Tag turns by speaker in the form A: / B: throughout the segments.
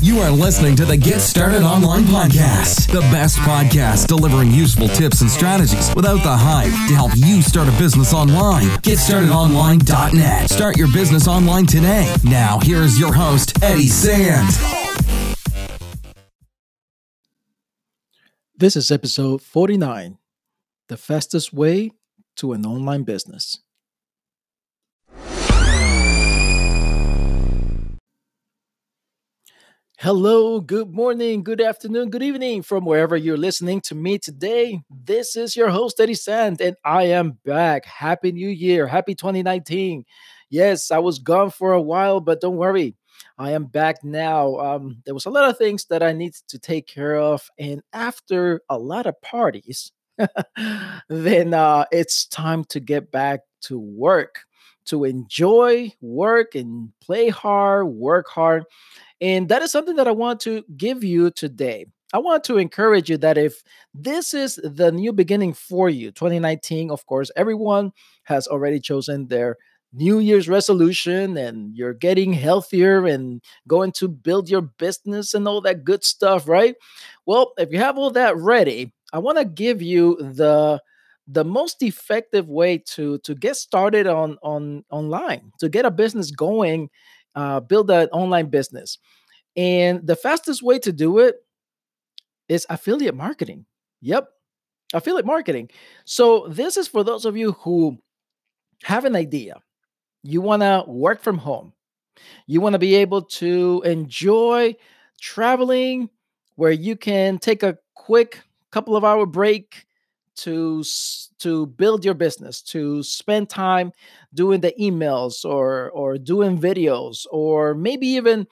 A: You are listening to the Get Started Online podcast, the best podcast delivering useful tips and strategies without the hype to help you start a business online. GetStartedOnline.net. Start your business online today. Now, here is your host, Eddie Sand.
B: This is episode 49, the fastest way to an online business. Hello, good morning, good afternoon, good evening from wherever you're listening to me today. This is your host, Eddie Sand, and I am back. Happy New Year. Happy 2019. Yes, I was gone for a while, but don't worry. I am back now. There was a lot of things that I needed to take care of, and after a lot of parties, then it's time to get back to work, to enjoy work and play hard, work hard. And that is something that I want to give you today. I want to encourage you that if this is the new beginning for you, 2019, of course, everyone has already chosen their New Year's resolution and you're getting healthier and going to build your business and all that good stuff, right? Well, if you have all that ready, I want to give you the most effective way to get started on online, to get a business going, build an online business. And the fastest way to do it is affiliate marketing. Yep, affiliate marketing. So this is for those of you who have an idea. You want to work from home. You want to be able to enjoy traveling where you can take a quick couple of hour break to build your business, to spend time doing the emails or doing videos, or maybe even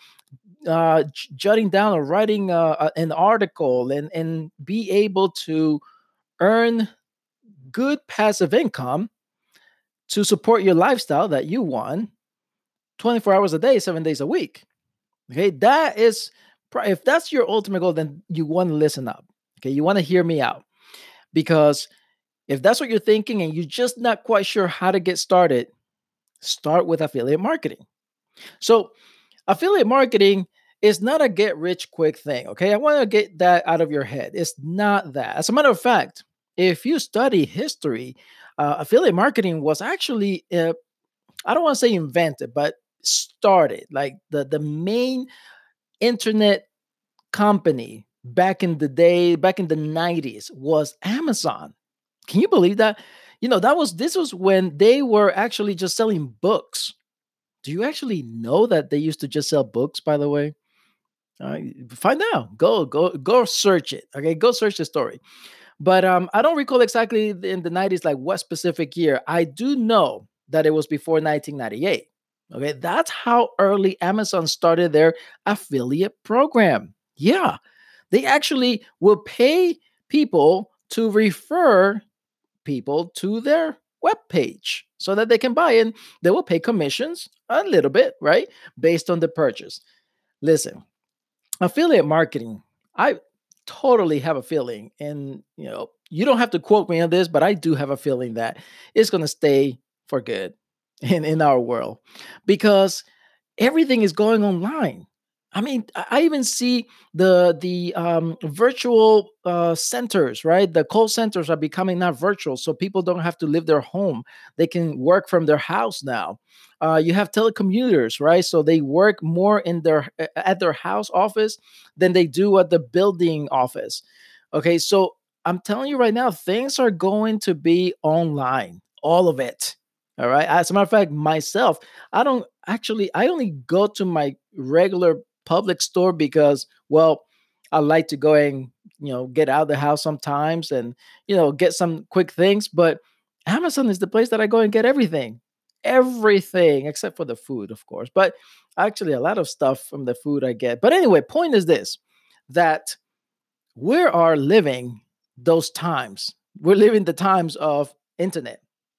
B: jotting down or writing an article and be able to earn good passive income to support your lifestyle that you want 24 hours a day, 7 days a week. Okay, that is, if that's your ultimate goal, then you want to listen up. Okay, you want to hear me out, because if that's what you're thinking and you're just not quite sure how to get started, start with affiliate marketing. So affiliate marketing is not a get rich quick thing. Okay, I want to get that out of your head. It's not that. As a matter of fact, if you study history, affiliate marketing was actually, I don't want to say invented, but started. Like the main internet company back in the day, back in the 90s, was Amazon. Can you believe that? This was when they were actually just selling books. Do you actually know that they used to just sell books, by the way? Find out. Go search it. Okay, go search the story. But I don't recall exactly in the 90s, like what specific year. I do know that it was before 1998. Okay, that's how early Amazon started their affiliate program. Yeah, they actually will pay people to refer people to their web page so that they can buy in. They will pay commissions a little bit, right? Based on the purchase. Listen, affiliate marketing, I totally have a feeling, and you don't have to quote me on this, but I do have a feeling that it's going to stay for good in our world, because everything is going online. I mean, I even see the virtual centers, right? The call centers are becoming now virtual, so people don't have to leave their home; they can work from their house now. You have telecommuters, right? So they work more at their house office than they do at the building office. Okay, so I'm telling you right now, things are going to be online, all of it. All right. As a matter of fact, myself, I only go to my regular public store because, well, I like to go and, get out of the house sometimes and, get some quick things. But Amazon is the place that I go and get everything except for the food, of course. But actually, a lot of stuff from the food I get. But anyway, point is this, that we are living those times. We're living the times of internet.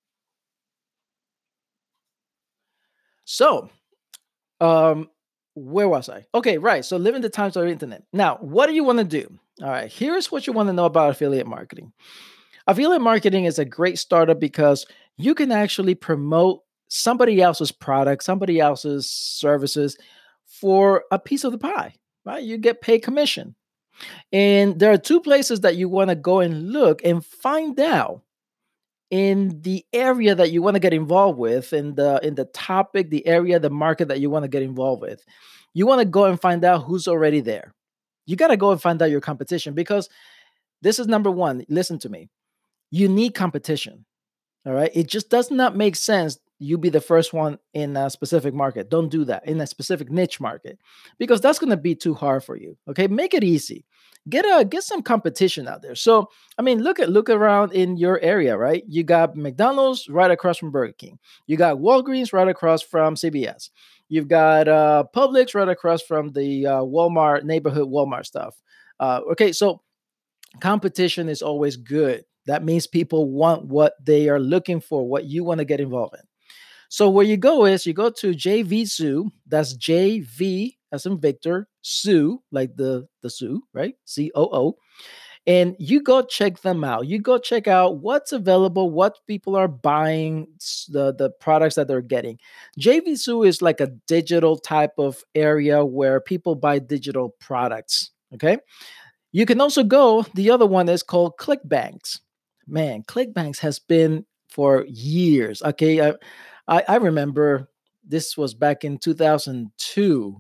B: So, where was I? Okay, right. So, living the times of the internet. Now, what do you want to do? All right, here's what you want to know about affiliate marketing. Affiliate marketing is a great startup because you can actually promote somebody else's product, somebody else's services for a piece of the pie. right? You get paid commission. And there are two places that you want to go and look and find out in the area that you want to get involved with, in the topic, the area, the market that you want to get involved with. You want to go and find out who's already there. You got to go and find out your competition, because this is number one. Listen to me. You need competition. All right. It just does not make sense you be the first one in a specific market. Don't do that in a specific niche market, because that's going to be too hard for you. Okay. Make it easy. Get some competition out there. So I mean, look around in your area, right? You got McDonald's right across from Burger King. You got Walgreens right across from CVS. You've got Publix right across from the Walmart neighborhood Walmart stuff. Okay, so competition is always good. That means people want what they are looking for, what you want to get involved in. So where you go is you go to JV Zoo. That's JV as in Victor, Zoo, like the Zoo, right? COO. And you go check them out. You go check out what's available, what people are buying, the products that they're getting. JV Zoo is like a digital type of area where people buy digital products. Okay. You can also go, the other one is called ClickBanks. Man, ClickBanks has been for years. Okay. I remember this was back in 2002.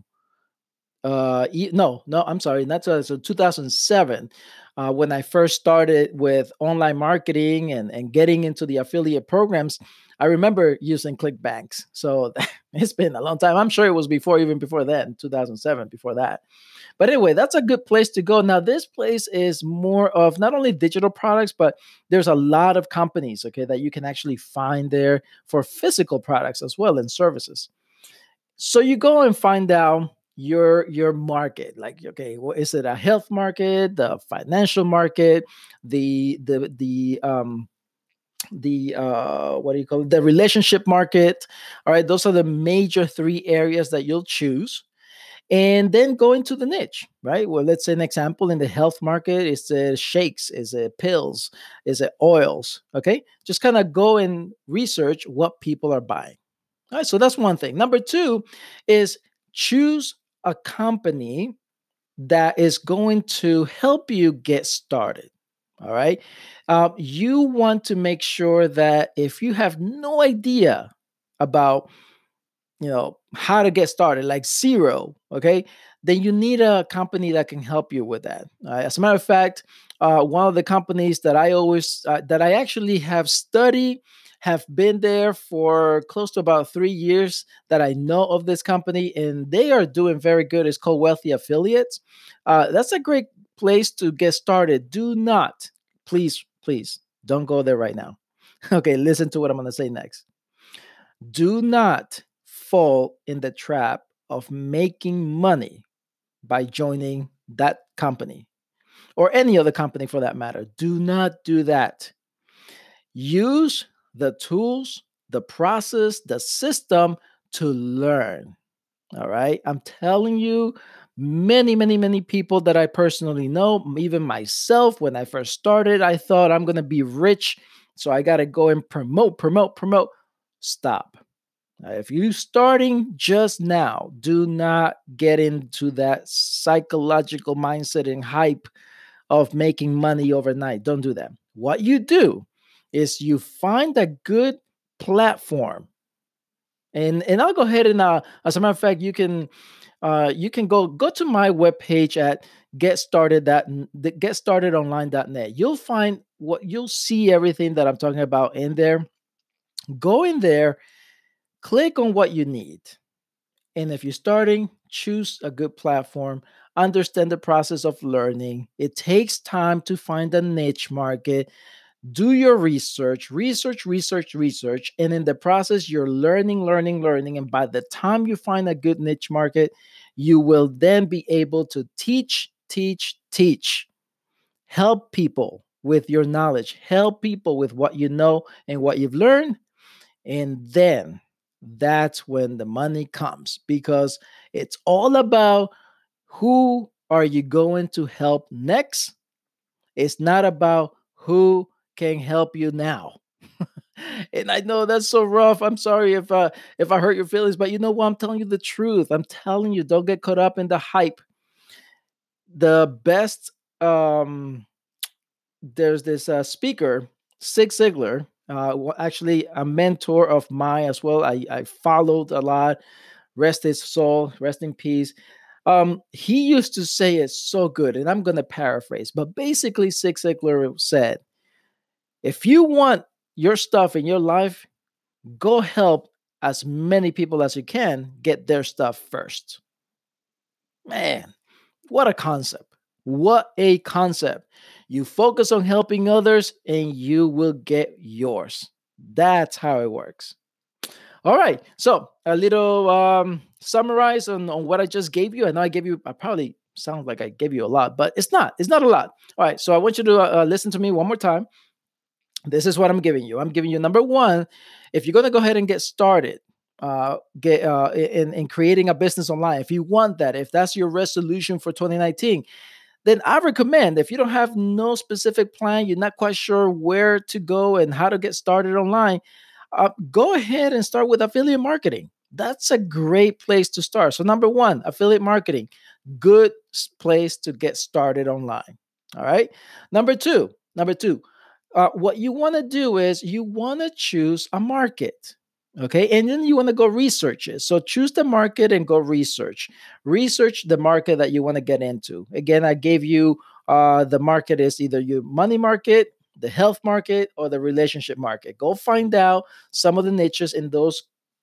B: No, I'm sorry, not so 2007, when I first started with online marketing and getting into the affiliate programs. I remember using ClickBanks. So it's been a long time. I'm sure it was before, even before that, 2007, before that. But anyway, that's a good place to go. Now, this place is more of not only digital products, but there's a lot of companies, okay, that you can actually find there for physical products as well and services. So you go and find out your market. Like, okay, well, is it a health market, the financial market, the what do you call it, the relationship market? All right, those are the major three areas that you'll choose. And then go into the niche, right? Well, let's say an example in the health market is it shakes, is it pills, is it oils? Okay, just kind of go and research what people are buying. All right, so that's one thing. Number two is choose a company that is going to help you get started. All right. You want to make sure that if you have no idea about, how to get started, like zero, okay, then you need a company that can help you with that. As a matter of fact, one of the companies that I actually have studied, have been there for close to about 3 years, that I know of this company, and they are doing very good. It's called Wealthy Affiliates. That's a great place to get started. Do not, please, don't go there right now. Okay, listen to what I'm going to say next. Do not fall in the trap of making money by joining that company, or any other company for that matter. Do not do that. Use the tools, the process, the system to learn. All right. I'm telling you, many people that I personally know, even myself, when I first started, I thought I'm going to be rich. So I got to go and promote. Stop. If you're starting just now, do not get into that psychological mindset and hype of making money overnight. Don't do that. What you do is you find a good platform. And I'll go ahead and as a matter of fact, you can go to my webpage at getstartedonline.net. You'll see everything that I'm talking about in there. Go in there, click on what you need. And if you're starting, choose a good platform, understand the process of learning. It takes time to find a niche market. Do your research. And in the process, you're learning. And by the time you find a good niche market, you will then be able to teach. Help people with your knowledge, help people with what you know and what you've learned. And then that's when the money comes, because it's all about who are you going to help next. It's not about who can help you now. And I know that's so rough. I'm sorry if I hurt your feelings, but you know what? I'm telling you the truth. I'm telling you, don't get caught up in the hype. the best, there's this speaker, Zig Ziglar, actually a mentor of mine as well. I followed a lot. Rest his soul, rest in peace. He used to say it so good, and I'm going to paraphrase, but basically, Zig Ziglar said, if you want your stuff in your life, go help as many people as you can get their stuff first. Man, what a concept. What a concept. You focus on helping others and you will get yours. That's how it works. All right. So a little summarize on what I just gave you. I know I probably sound like I gave you a lot, but it's not. It's not a lot. All right. So I want you to listen to me one more time. This is what I'm giving you. I'm giving you number one. If you're going to go ahead and get started, get in creating a business online, if you want that, if that's your resolution for 2019, then I recommend, if you don't have no specific plan, you're not quite sure where to go and how to get started online, go ahead and start with affiliate marketing. That's a great place to start. So number one, affiliate marketing, good place to get started online. All right. Number two, what you want to do is you want to choose a market. Okay. And then you want to go research it. So choose the market and go research. Research the market that you want to get into. Again, I gave you the market is either your money market, the health market, or the relationship market. Go find out some of the niches in those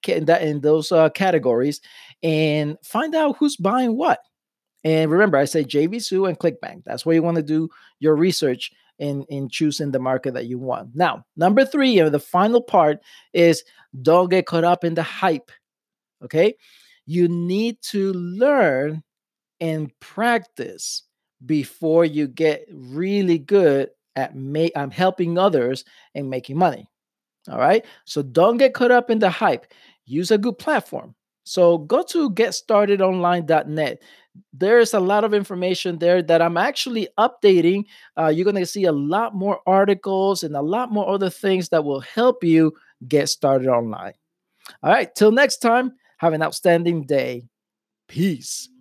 B: categories and find out who's buying what. And remember, I say JVZoo and ClickBank. That's where you want to do your research in choosing the market that you want. Now, number three, the final part is don't get caught up in the hype. Okay. You need to learn and practice before you get really good at helping others and making money. All right. So don't get caught up in the hype. Use a good platform. So go to getstartedonline.net. There's a lot of information there that I'm actually updating. You're going to see a lot more articles and a lot more other things that will help you get started online. All right. Till next time, have an outstanding day. Peace.